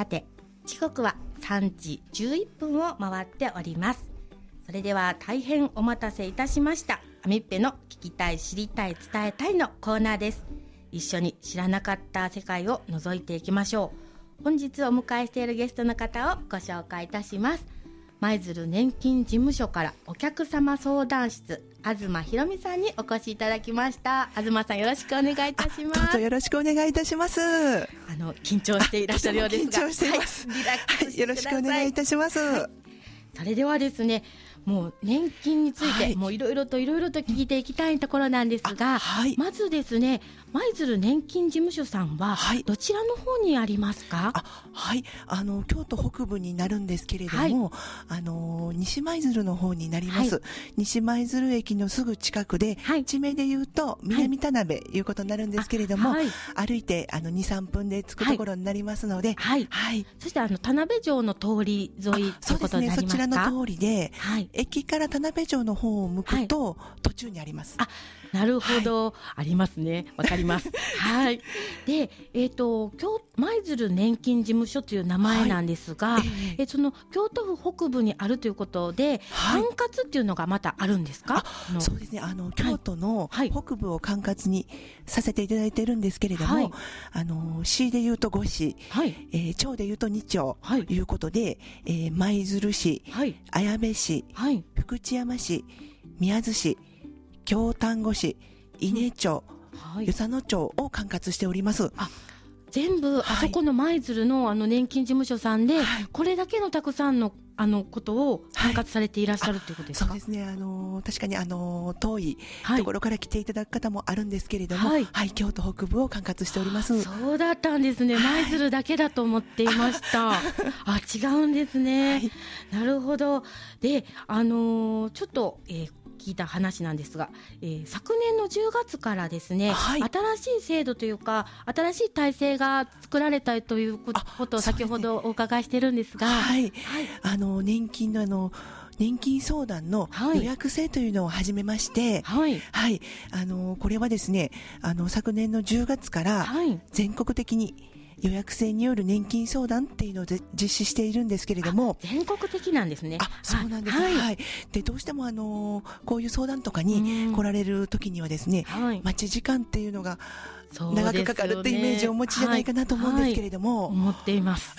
さて時刻は3時11分を回っております。それでは大変お待たせいたしました。アミッペの聞きたい知りたい伝えたいのコーナーです。一緒に知らなかった世界を覗いていきましょう。本日お迎えしているゲストの方をご紹介いたします。舞鶴年金事務所からお客様相談室、東博美さんにお越しいただきました。東さん、よろしくお願いいたします。 どうぞよろしくお願いいたします。 緊張していらっしゃるようですが、 緊張しています、 はい、リラックスしてください。 よろしくお願いいたします、 はい、それではですね、もう年金について、いろいろと聞いていきたいところなんですが、まずですね、舞鶴年金事務所さんはどちらの方にありますか？ 京都北部になるんですけれども、西舞鶴の方になります、西舞鶴駅のすぐ近くで、地名で言うと南田辺いうことになるんですけれども、歩いて2、3分で着くところになりますので、 そして田辺城の通り沿いということになりますか？そうですね、そちらの通りで、駅から田辺城の方を向くと、途中にあります。 なるほど、ありますね、わかりますで、舞鶴年金事務所という名前なんですが、その京都府北部にあるということで、管轄っていうのがまたあるんですか？ そうですね、京都の北部を管轄にさせていただいているんですけれども、市でいうと5市、町でいうと2町ということで、舞鶴市、綾部市、福知山市、宮津市、京丹後市、伊根町、与謝野町を管轄しております。 全部あそこの舞鶴の年金事務所さんで、これだけのたくさんのことを管轄されていらっしゃるということですか？ そうですね、確かに遠いところから来ていただく方もあるんですけれども、京都北部を管轄しております。 そうだったんですね。舞鶴だけだと思っていました違うんですね、なるほど。で、ちょっと、聞いた話なんですが、昨年の10月からですね、新しい制度というか新しい体制が作られたということを先ほどお伺いしてるんですが、 年金の年金相談の予約制というのを始めまして、これはですね、昨年の10月から全国的に予約制による年金相談っていうのを実施しているんですけれども、 全国的なんですね。 そうなんです、でどうしてもこういう相談とかに来られる時にはですね、待ち時間っていうのが長くかかるってイメージをお持ちじゃないかなと思うんですけれども、 思っています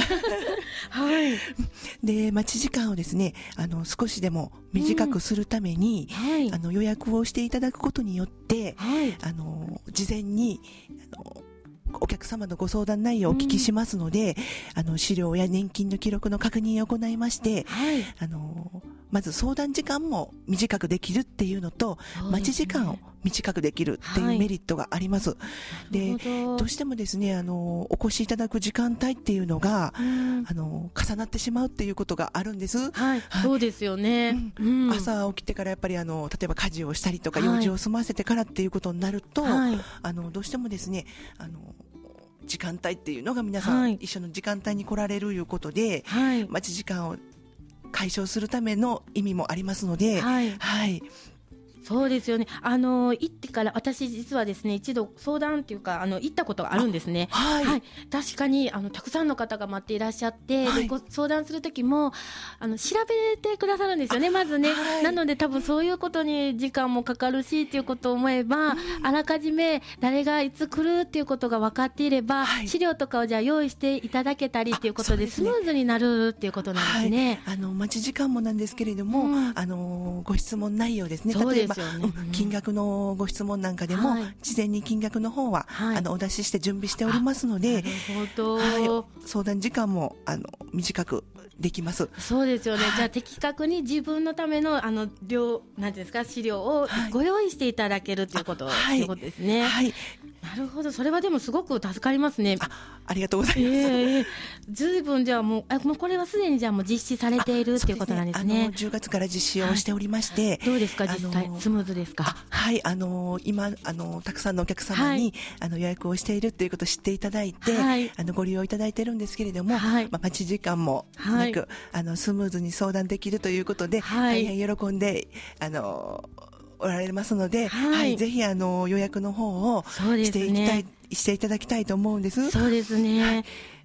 で待ち時間をですね、少しでも短くするために、予約をしていただくことによって、事前にお客様のご相談内容をお聞きしますので、資料や年金の記録の確認を行いまして、まず相談時間も短くできるっていうのと、待ち時間を短くできるっていうメリットがあります、でどうしてもですね、お越しいただく時間帯っていうのが、重なってしまうっていうことがあるんです、 そうですよね、 朝起きてからやっぱり例えば家事をしたりとか、用事を済ませてからっていうことになると、どうしてもですね、時間帯っていうのが皆さん一緒の時間帯に来られるいうことで、待ち時間を解消するための意味もありますので、 そうですよね。行ってから私実はですね、一度相談っていうか行ったことがあるんですね。確かにたくさんの方が待っていらっしゃって、でご相談する時も調べてくださるんですよね、まずね、なので多分そういうことに時間もかかるしっていうことを思えば、あらかじめ誰がいつ来るっていうことが分かっていれば、資料とかをじゃあ用意していただけたりっていうことでスムーズになるっていうことなんですね。 待ち時間もなんですけれども、ご質問内容ですね、例えば金額のご質問なんかでも、事前に金額の方は、お出しして準備しておりますので、相談時間も短くできます。 そうですよね、じゃあ的確に自分のためのなんていうんですか、資料をご用意していただけるということですね。なるほど、それはでもすごく助かりますね。 ありがとうございます。 ずいぶんじゃあもうこれはすでにじゃあもう実施されているっていうことなんですね。 10月から実施をしておりまして、 どうですか実際、スムーズですか？ 今たくさんのお客様に、予約をしているっていうことを知っていただいて、ご利用いただいているんですけれども、待ち時間もなく、スムーズに相談できるということで、大変喜んでおられますので、ぜひ予約の方をしていただきたいと思うんです。 そうですね、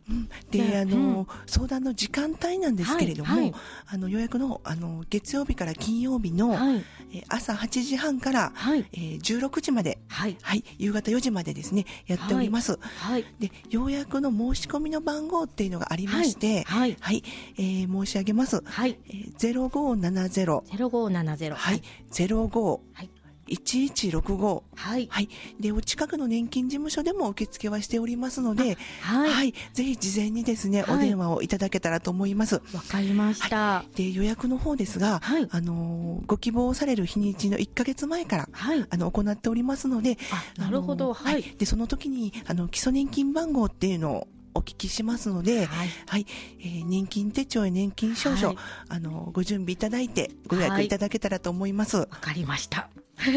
で、相談の時間帯なんですけれども、予約の、月曜日から金曜日の、朝8時半から、16時まで、夕方4時までですね、やっております。で、予約の申し込みの番号っていうのがありまして、申し上げます。0570-0570、05-1165、で、お近くの年金事務所でも受付はしておりますので、ぜひ事前にですね、お電話をいただけたらと思います。 わかりました。 で、予約の方ですが、ご希望される日にちの1ヶ月前から、行っておりますので、 なるほど。 で、その時に、基礎年金番号っていうのをお聞きしますので、年金手帳や年金証書、ご準備いただいてご予約いただけたらと思います。 わかりました。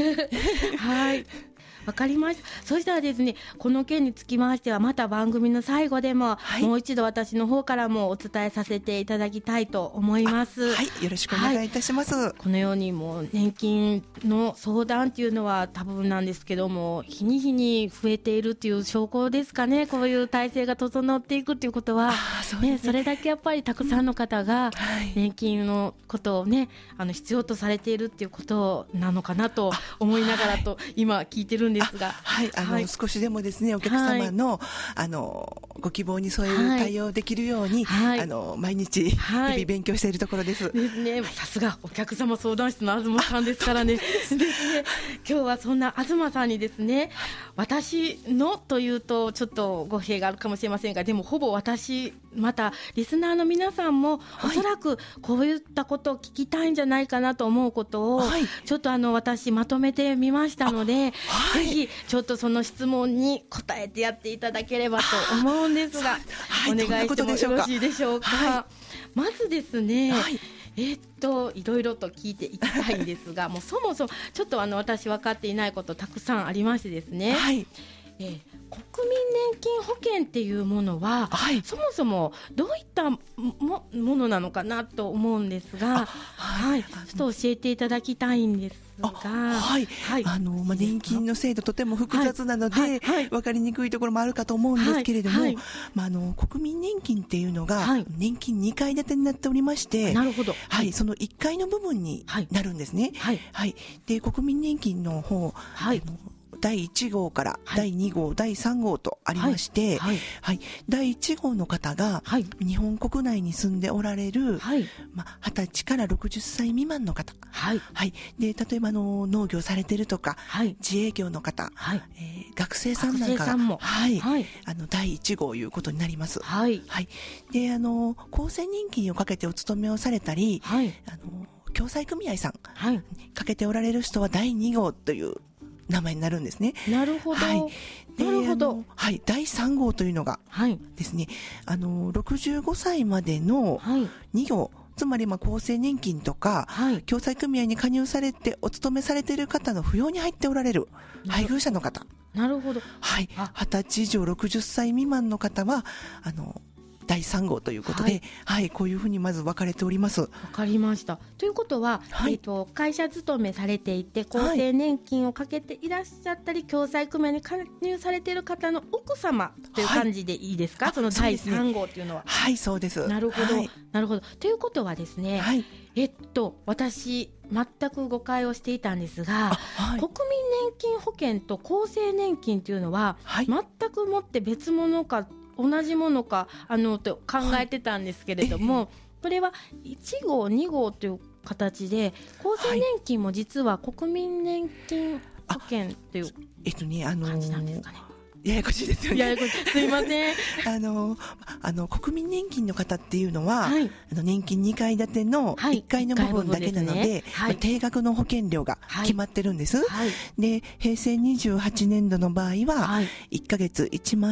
わかりました。そしたらですね、この件につきましてはまた番組の最後でも、もう一度私の方からもお伝えさせていただきたいと思います。 よろしくお願いいたします。 このようにもう年金の相談っていうのは多分なんですけども、日に日に増えているっていう証拠ですかね。こういう体制が整っていくっていうことは、それだけやっぱりたくさんの方が年金のことをね、必要とされているっていうことなのかなと思いながらと今聞いてるんですが、 少しでもですね、お客様の、ご希望に添える対応できるように、毎日日々勉強しているところです。 ですね。さすがお客様相談室の東さんですからね。ですね。今日はそんな東さんにですね、私のというとちょっと語弊があるかもしれませんが、でもほぼ私、またリスナーの皆さんもおそらくこういったことを聞きたいんじゃないかなと思うことを、ちょっと私まとめてみましたので、ぜひちょっとその質問に答えてやっていただければと思うんですが、お願いしてもよろしいでしょうか。まずですね、いろいろと聞いていきたいんですが、もうそもそもちょっと私分かっていないことたくさんありましてですね、国民年金保険っていうものは、そもそもどういったものなのかなと思うんですが、ちょっと教えていただきたいんですが、 年金の制度とても複雑なので、分かりにくいところもあるかと思うんですけれども、国民年金っていうのが、年金2階建てになっておりまして、その1階の部分になるんですね。で、国民年金の方、第1号から第2号、第3号とありまして、第1号の方が日本国内に住んでおられる、20歳から60歳未満の方、で、例えば農業されてるとか、自営業の方、学生さんなんかが、第1号いうことになります。で、厚生年金をかけてお勤めをされたり、共済組合さん、かけておられる人は第2号という名前になるんですね。 なるほど。 第3号というのがですね、65歳までの2号、つまり厚生年金とか、共済組合に加入されてお勤めされている方の扶養に入っておられる配偶者の方。 なるほど。 20歳以上60歳未満の方は、第3号ということで、こういうふうにまず分かれております。 わかりました。ということは、会社勤めされていて厚生年金をかけていらっしゃったり、共済組合に加入されている方の奥様という感じでいいですか、その第3号というのは。 そうです。 なるほど、なるほど。ということはですね、私全く誤解をしていたんですが、国民年金保険と厚生年金というのは、全くもって別物か同じものかと考えてたんですけれども、これは1号2号という形で、厚生年金も実は国民年金保険という感じなんですかね。 ややこしいですよね。 ややこしい。すいません。 国民年金の方っていうのは、年金2階建ての1階の部分だけなので、定額の保険料が決まってるんです。で、平成28年度の場合は、1ヶ月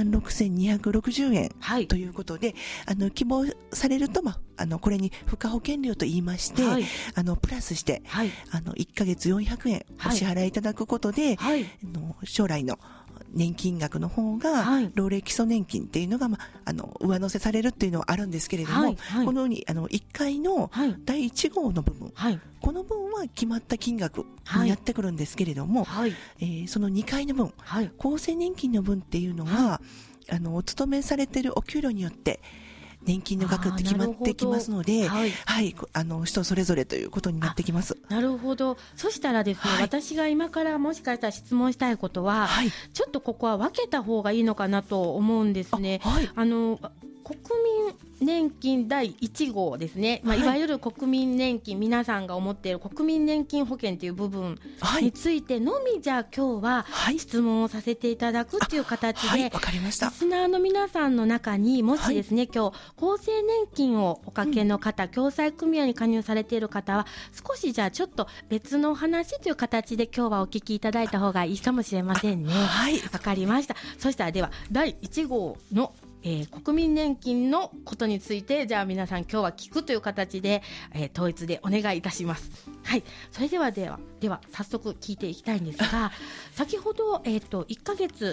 16,260円ということで、希望されると、これに付加保険料と言いまして、プラスして、1ヶ月400円お支払いいただくことで、将来の年金額の方が、老齢基礎年金っていうのが、上乗せされるっていうのはあるんですけれども、このように1階の第1号の部分、この分は決まった金額になってくるんですけれども、その2階の分、厚生年金の分っていうのは、 お勤めされているお給料によって年金の額って決まってきますので、はい、はい、人それぞれということになってきます。 なるほど。そしたらですね、はい、私が今からもしかしたら質問したいことは、はい、ちょっとここは分けた方がいいのかなと思うんですね。はい、国民年金第1号ですね、いわゆる国民年金、皆さんが思っている国民年金保険という部分についてのみ、じゃあ今日は質問をさせていただくという形で、 わかりました。 リスナーの皆さんの中にもしですね、今日厚生年金をおかけの方、共済組合に加入されている方は少しじゃあちょっと別の話という形で今日はお聞きいただいた方がいいかもしれませんね。はい、わかりました。そしたらでは第1号の国民年金のことについて、じゃあ皆さん今日は聞くという形で、統一でお願いいたします。はい、それでは早速聞いていきたいんですが先ほど、1ヶ月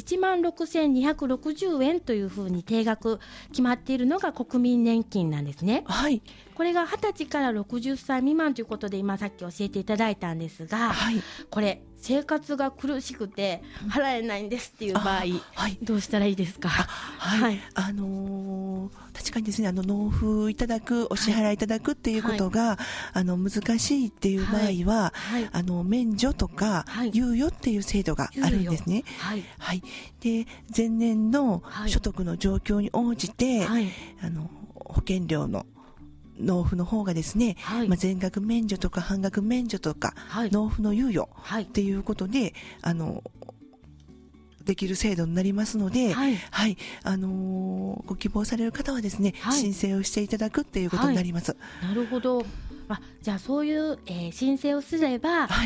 16,260円というふうに定額決まっているのが国民年金なんですね。はい、これが20歳から60歳未満ということで今さっき教えていただいたんですが、はい、これ生活が苦しくて払えないんですっていう場合、はい、どうしたらいいですか？ はい、確かにですね、納付いただく、お支払いいただくっていうことが、はい、難しいっていう場合は、はいはい、免除とか、猶予っていう制度があるんですね。はいはい、で前年の所得の状況に応じて、はい、保険料の納付の方がですね、はい、全額免除とか半額免除とか、はい、納付の猶予っていうことで、できる制度になりますので、はいはい、ご希望される方はですね、はい、申請をしていただくっていうことになります。 はい、なるほど。じゃあそういう、申請をすれば、はい、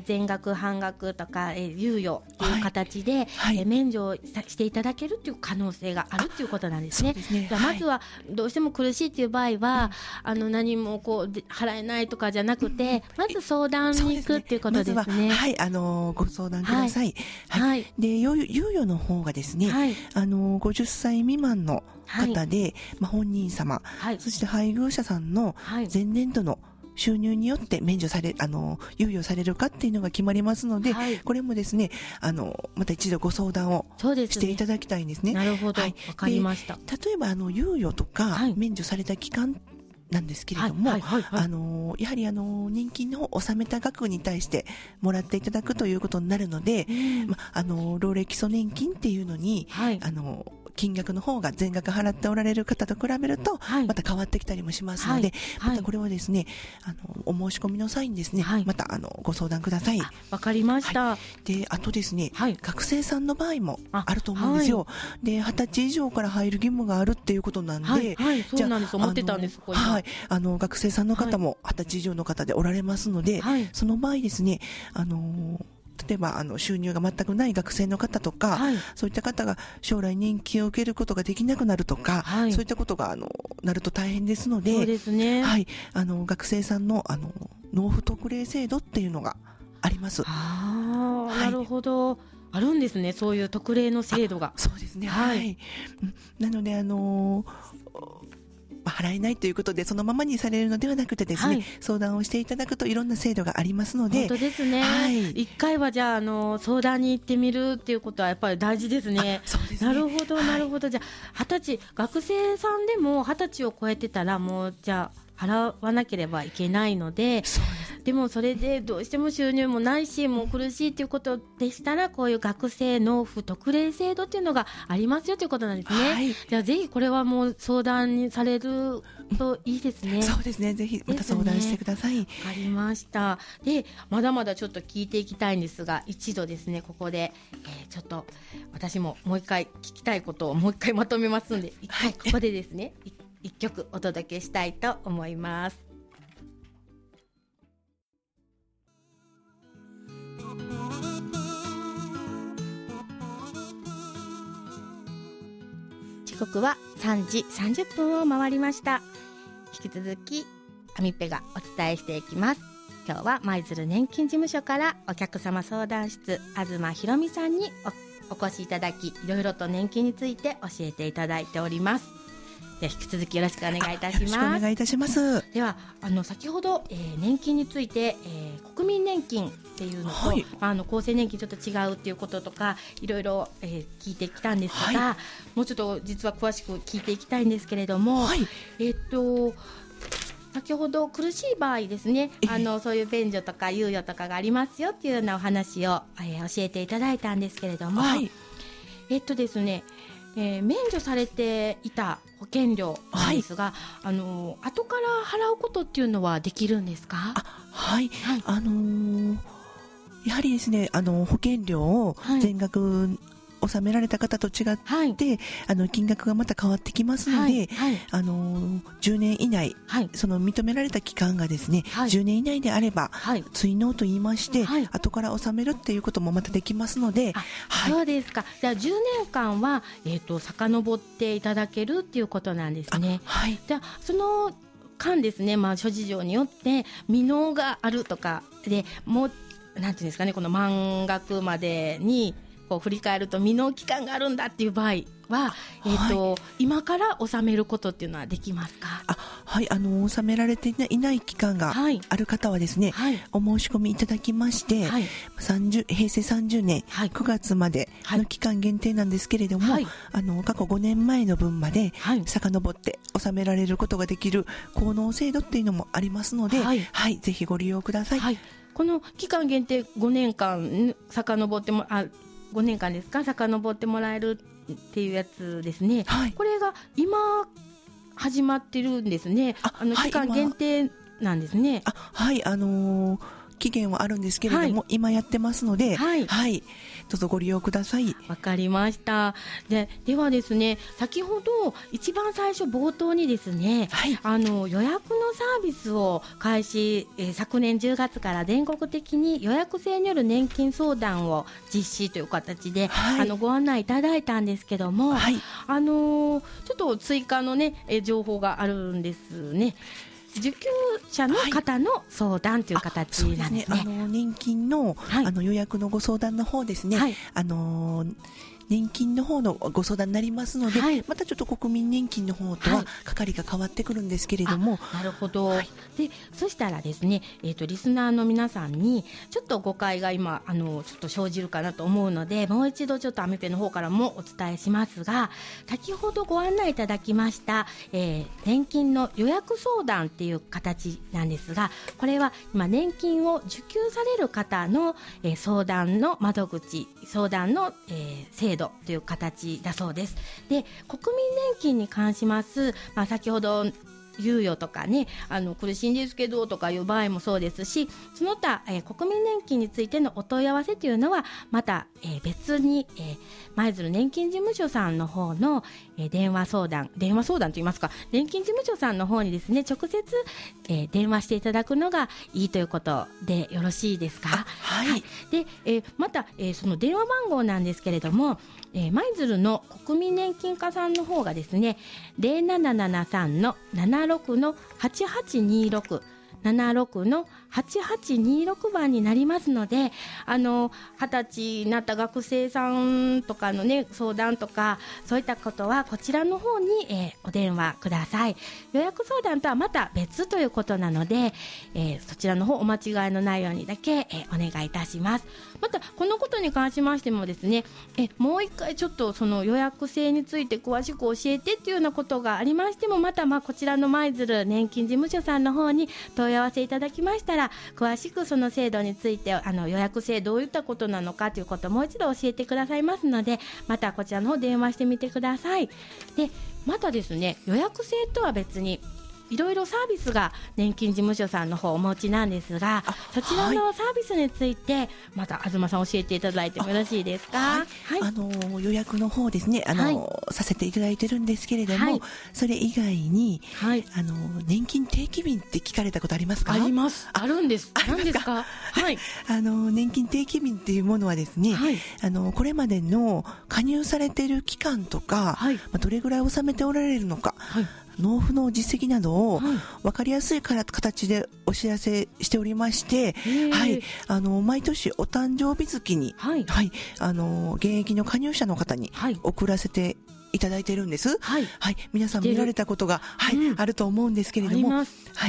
全額半額とか、猶予という形で、はい、免除をしていただけるという可能性があるということなんですね。じゃあまずはどうしても苦しいという場合は、何も払えないとかじゃなくて、まず相談に行くっていうことですね。まずは、 はい、ご相談ください。はいはい、で猶予の方がですね、はい、50歳未満の方で、本人様、はい、そして配偶者さんの前年度の収入によって免除され猶予されるかっていうのが決まりますので、はい、これもですねまた一度ご相談をしていただきたいんですね。 なるほど、わかりました。 例えば猶予とか免除された期間なんですけれども、やはり年金の納めた額に対してもらっていただくということになるので、老齢基礎年金っていうのに、金額の方が全額払っておられる方と比べると、また変わってきたりもしますので、またこれはですね、お申し込みの際にですね、またご相談ください。 わかりました。 で、あとですね、学生さんの場合もあると思うんですよ。で、20歳以上から入る義務があるっていうことなんで、 そうなんです。思ってたんです。 学生さんの方も20歳以上の方でおられますので、その場合ですね、例えば収入が全くない学生の方とか、そういった方が将来年金を受けることができなくなるとか、そういったことがなると大変ですので、 そうですね、 学生さんの納付特例制度っていうのがあります。 なるほど、あるんですね、そういう特例の制度が。 そうですね、なので払えないということでそのままにされるのではなくてですね、相談をしていただくといろんな制度がありますので。 本当ですね、一回はじゃあ相談に行ってみるっていうことはやっぱり大事ですね。 そうですね、 なるほどなるほど。じゃあ20歳、学生さんでも20歳を超えてたらもうじゃあ払わなければいけないので、でもそれでどうしても収入もないしもう苦しいということでしたら、こういう学生納付特例制度っていうのがありますよということなんですね。じゃあぜひこれはもう相談にされるといいですね。 そうですね、ぜひまた相談してください。わかりました。でまだまだちょっと聞いていきたいんですが、一度ですねここで、ちょっと私ももう一回聞きたいことをもう一回まとめますので、一回ここでですね一曲お届けしたいと思います。時刻は3時30分を回りました。引き続きアミペがお伝えしていきます。今日は舞鶴年金事務所からお客様相談室東ひろみさんにお越しいただき、いろいろと年金について教えていただいております。 では引き続きよろしくお願いいたします。 よろしくお願いいたします。 では先ほど、年金について、国民年金っていうのと、はい、厚生年金ちょっと違うっていうこととかいろいろ、聞いてきたんですが、はい、もうちょっと実は詳しく聞いていきたいんですけれども、はい、先ほど苦しい場合ですね、そういう便所とか猶予とかがありますよっていうようなお話を、教えていただいたんですけれども、はい、ですね、免除されていた保険料なんですが、はい、後から払うことっていうのはできるんですか？ はい、はい、やはりですね、保険料を全額納められた方と違って、はい、金額がまた変わってきますので、はいはい、10年以内、はい、その認められた期間がですね、はい、10年以内であれば、はい、追納と言いまして、はい、後から納めるっていうこともまたできますので、 はい、そうですか。じゃあ10年間は、遡っていただけるっていうことなんですね。はい、じゃあその間ですね、諸事情によって未納があるとかでもうなんていうんですかね、この満額までにこう振り返ると未納期間があるんだっていう場合は、はい、今から納めることっていうのはできますか？ はい、納められていない期間がある方はですね、はい、お申し込みいただきまして、はい、平成30年9月までの期間限定なんですけれども、はい、過去5年前の分まで遡って納められることができる効能制度っていうのもありますので、はいはい、ぜひご利用ください。はい、 この期間限定5年間遡っても5年間ですか、遡ってもらえるっていうやつですね、はい、これが今始まってるんですね。期間限定なんですね。 はい、期限はあるんですけれども、はい、今やってますので、はいはい、どうぞご利用ください。 わかりました。ではですね、先ほど一番最初冒頭にですね、はい、予約のサービスを開始、昨年10月から全国的に予約制による年金相談を実施という形で、はい、ご案内いただいたんですけども、はい、ちょっと追加のね情報があるんですね。受給者の方の相談という形なんですね。 そうですね、年金の、はい、予約のご相談の方ですね、はい、年金の方のご相談になりますので、はい、またちょっと国民年金の方とは係が変わってくるんですけれども、 なるほど、はい、でそしたらですね、リスナーの皆さんにちょっと誤解が今ちょっと生じるかなと思うので、もう一度ちょっとアメペの方からもお伝えしますが、先ほどご案内いただきました、年金の予約相談っていう形なんですが、これは今年金を受給される方の、相談の窓口、相談の、制度という形だそうです。で、国民年金に関します、先ほど猶予とかね、苦しいんですけどとかいう場合もそうですし、その他、国民年金についてのお問い合わせというのはまた、別に、舞鶴年金事務所さんの方の、電話相談といいますか、年金事務所さんの方にですね直接、電話していただくのがいいということでよろしいですか？ はい、はい、 で、また、その電話番号なんですけれども、舞鶴の国民年金課さんの方がですね 0773-76-8826 76-8826番になりますので、20歳になった学生さんとかのね相談とかそういったことはこちらの方に、お電話ください。予約相談とはまた別ということなので、そちらの方お間違いのないようにだけ、お願いいたします。またこのことに関しましてもですね、もう一回ちょっとその予約制について詳しく教えてっていうようなことがありましても、またこちらの舞鶴年金事務所さんの方に問い合わせいただきましたら、詳しくその制度について予約制どういったことなのかということをもう一度教えてくださいますので、またこちらの方電話してみてください。でまたですね、予約制とは別にいろいろサービスが年金事務所さんの方お持ちなんですが、そちらのサービスについてまた東さん教えていただいてもよろしいですか？はい、 予約の方ですね、させていただいてるんですけれども、それ以外に、年金定期便って聞かれたことありますか？ あります。あるんです。何ですか？はい、 年金定期便っていうものはですね、これまでの加入されている期間とか、どれぐらい納めておられるのか、納付の実績などを分かりやすい形でお知らせしておりまして、毎年お誕生日月に、現役の加入者の方に送らせていただいてるんです。 はい。 はい。皆さん見られたことが、はい、あると思うんですけれども、はい。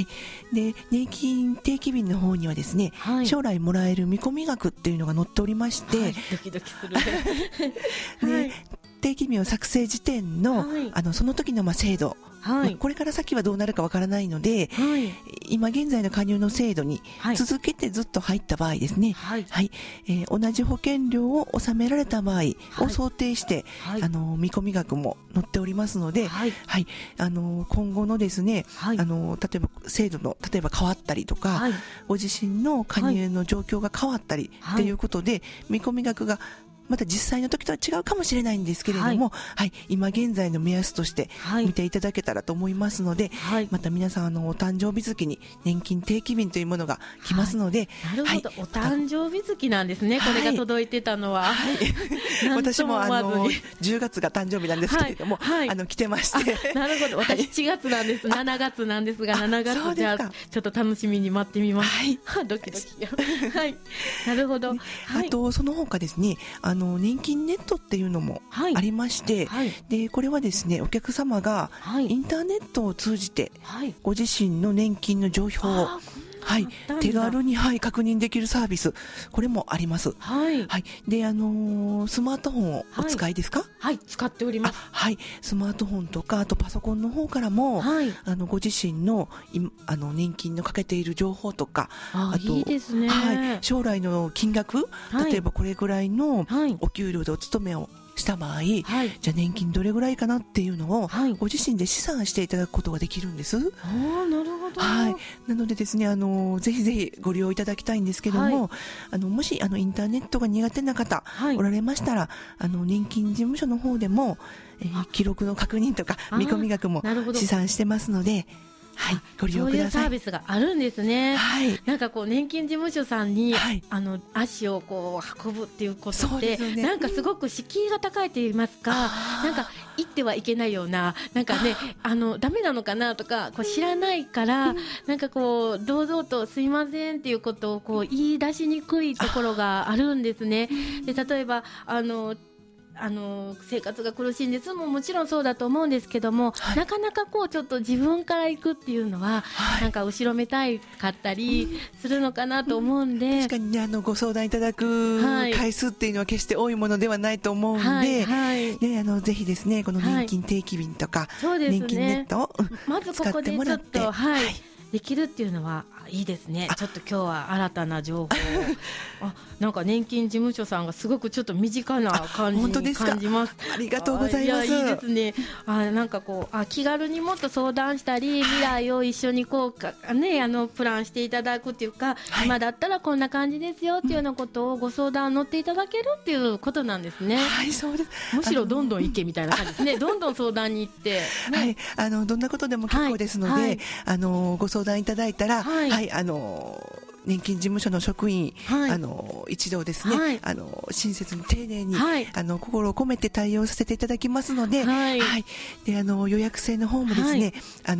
で、年金定期便の方にはですね、将来もらえる見込み額っていうのが載っておりまして、 ドキドキする。 で、定期便を作成時点の、その時の制度、これから先はどうなるかわからないので、今現在の加入の制度に続けてずっと入った場合ですね、同じ保険料を納められた場合を想定して、見込み額も載っておりますので、今後のですね、例えば制度の例えば変わったりとか、ご自身の加入の状況が変わったりっていうことで、見込み額がまた実際の時とは違うかもしれないんですけれども、今現在の目安として見ていただけたらと思いますので、また皆さんお誕生日月に年金定期便というものが来ますので、 なるほど、お誕生日月なんですね、これが届いてたのは。 私も10月が誕生日なんですけれども、来てまして。 なるほど、私7月なんです、7月なんですが、7月じゃあちょっと楽しみに待ってみます。ドキドキ。なるほど。 あとその他ですね、年金ネットっていうのもありまして、でこれはですね、お客様がインターネットを通じてご自身の年金の情報を手軽に確認できるサービス、これもあります。で、スマートフォンをお使いですか？ 使っております。 スマートフォンとか、あとパソコンの方からも、ご自身の年金のかけている情報とか、あといいですね。 将来の金額、例えばこれぐらいのお給料でお勤めをした場合、じゃあ年金どれぐらいかなっていうのを、ご自身で試算していただくことができるんです。 なるほど。 なのでですね、ぜひぜひご利用いただきたいんですけども、もしインターネットが苦手な方、おられましたら、年金事務所の方でも、記録の確認とか見込み額も試算してますので、ご利用ください。そういうサービスがあるんですね。なんかこう年金事務所さんに、足をこう運ぶっていうことで、なんかすごく敷居が高いと言いますか、なんか行ってはいけないような、なんかね、ダメなのかなとかこう知らないから、なんかこう堂々とすいませんっていうことをこう言い出しにくいところがあるんですね。で、例えば生活が苦しいんですもちろんそうだと思うんですけども、なかなかこうちょっと自分から行くっていうのは、なんか後ろめたいかったりするのかなと思うんで、 確かにね、ご相談いただく回数っていうのは決して多いものではないと思うんで、ぜひですね、この年金定期便とか、年金ネットをまずここでちょっとできるっていうのはいいですね。ちょっと今日は新たな情報をなんか年金事務所さんがすごくちょっと身近な感じに感じます。 ありがとうございます。 いいですね。なんかこう気軽にもっと相談したり、未来を一緒にこうね、プランしていただくっていうか、今だったらこんな感じですよっていうようなことをご相談乗っていただけるっていうことなんですね。 そうです。 むしろどんどん行けみたいな感じですね。どんどん相談に行って、 どんなことでも結構ですので、ご相談いただいたら、年金事務所の職員、一同ですね、親切に丁寧に、心を込めて対応させていただきますので、で予約制の方もですね、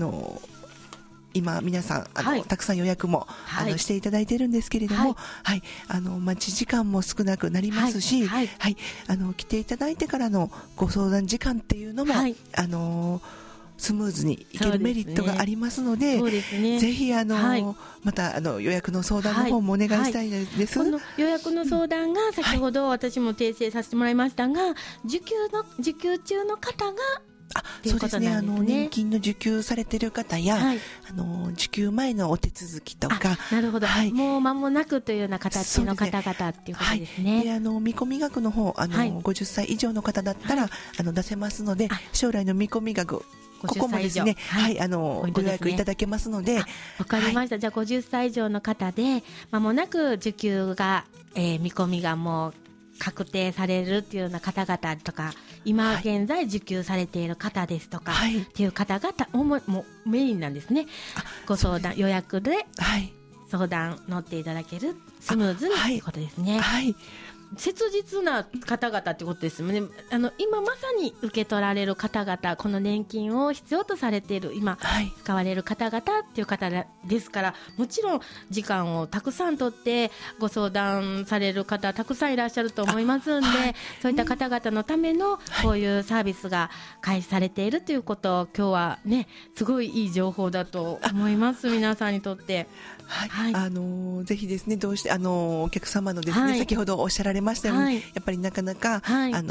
今皆さんたくさん予約もしていただいているんですけれども、待ち時間も少なくなりますし、来ていただいてからのご相談時間っていうのも、スムーズにいけるメリットがありますので、ぜひまた予約の相談の方もお願いしたいです。 この予約の相談が先ほど私も訂正させてもらいましたが、受給中の方がそうですね、年金の受給されている方や、受給前のお手続きとか、 なるほど、もう間もなくというような形の方々っていうことですね。 で見込み額の方、50歳以上の方だったら、出せますので、将来の見込み額、ここもですね、ご予約いただけますので。 わかりました。じゃあ50歳以上の方で間もなく受給が、見込みがもう確定されるっていうような方々とか、今現在受給されている方ですとか、っていう方々もうメインなんですね。ご相談予約で相談乗っていただける、スムーズにということですね。 切実な方々ってことですよね。今まさに受け取られる方々、この年金を必要とされている今、使われる方々っていう方ですから、もちろん時間をたくさん取ってご相談される方たくさんいらっしゃると思いますんで、そういった方々のためのこういうサービスが開始されているということを今日はね、すごいいい情報だと思います、皆さんにとって。 ぜひですね、どうしてお客様のですね、先ほどおっしゃられましたように、やっぱりなかなか、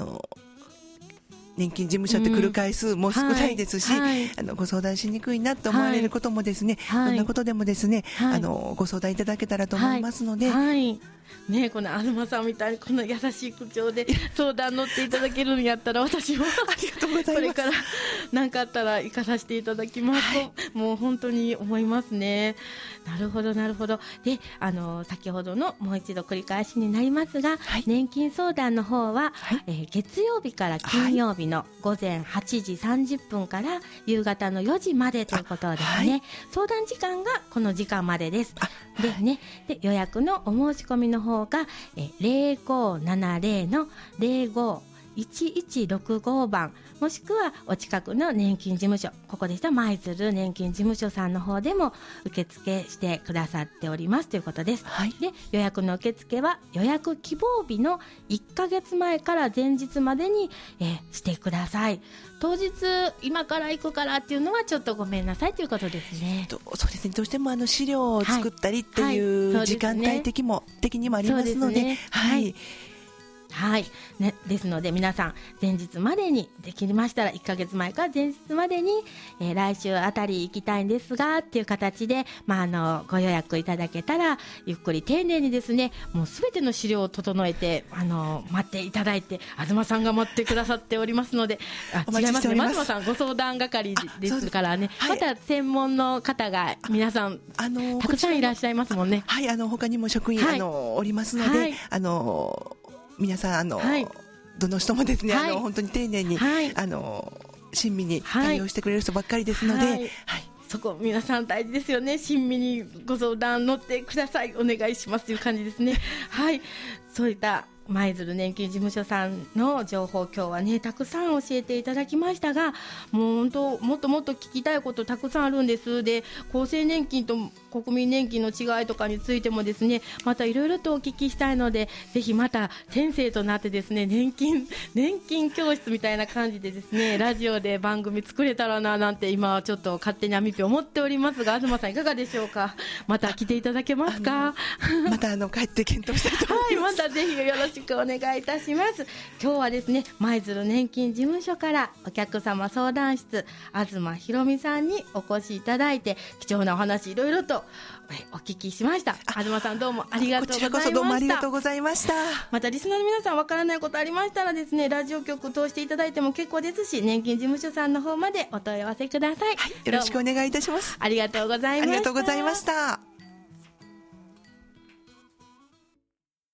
年金事務所って来る回数も少ないですし、ご相談しにくいなと思われることもですね、どんなことでもですね、ご相談いただけたらと思いますので、 ね、この東さんみたいにこの優しい口調で相談乗っていただけるんやったら、私もありがとうございます。 これから何かあったら行かさせていただきますと、もう本当に思いますね。なるほどなるほど。で、先ほどのもう一度繰り返しになりますが、年金相談の方は、月曜日から金曜日の午前8時30分から夕方の4時までということですね。相談時間がこの時間までです。でね、で予約のお申し込みの方が0570の051165番、もしくはお近くの年金事務所、ここでした舞鶴年金事務所さんの方でも受付してくださっておりますということです。で、予約の受付は予約希望日の1ヶ月前から前日までに、してください。当日今から行くからっていうのはちょっとごめんなさいということですね。 そうですね、どうしても資料を作ったりっていう時間帯的にもありますので、ですので皆さん前日までにできましたら1ヶ月前から前日までに、来週あたり行きたいんですがっていう形で、ご予約いただけたらゆっくり丁寧にですね、もうすべての資料を整えて待っていただいて、東さんが待ってくださっておりますので、違いますね、東さんご相談係ですからね、また専門の方が皆さんたくさんいらっしゃいますもんね。 他にも職員、おりますので、皆さんどの人もですね、本当に丁寧に、親身に対応してくれる人ばっかりですので、 そこ皆さん大事ですよね。親身にご相談乗ってください、お願いしますという感じですね。そういった舞鶴年金事務所さんの情報、今日はねたくさん教えていただきましたが、もう本当もっともっと聞きたいことたくさんあるんです。で、厚生年金と国民年金の違いとかについてもですね、またいろいろとお聞きしたいので、ぜひまた先生となってですね、年金教室みたいな感じでですね、ラジオで番組作れたらななんて今はちょっと勝手にアミピ思っておりますが、東さんいかがでしょうか。また来ていただけますか。 また帰って検討したいと思います。 またぜひよろしくお願いいたします。今日はですね、舞鶴年金事務所からお客様相談室東ひろみさんにお越しいただいて、貴重なお話いろいろとお聞きしました。東さんどうもありがとうございました。 こちらこそどうもありがとうございました。 またリスナーの皆さんわからないことありましたらですね、ラジオ局通していただいても結構ですし、年金事務所さんの方までお問い合わせください。 よろしくお願いいたします。 ありがとうございました。 ありがとうございました。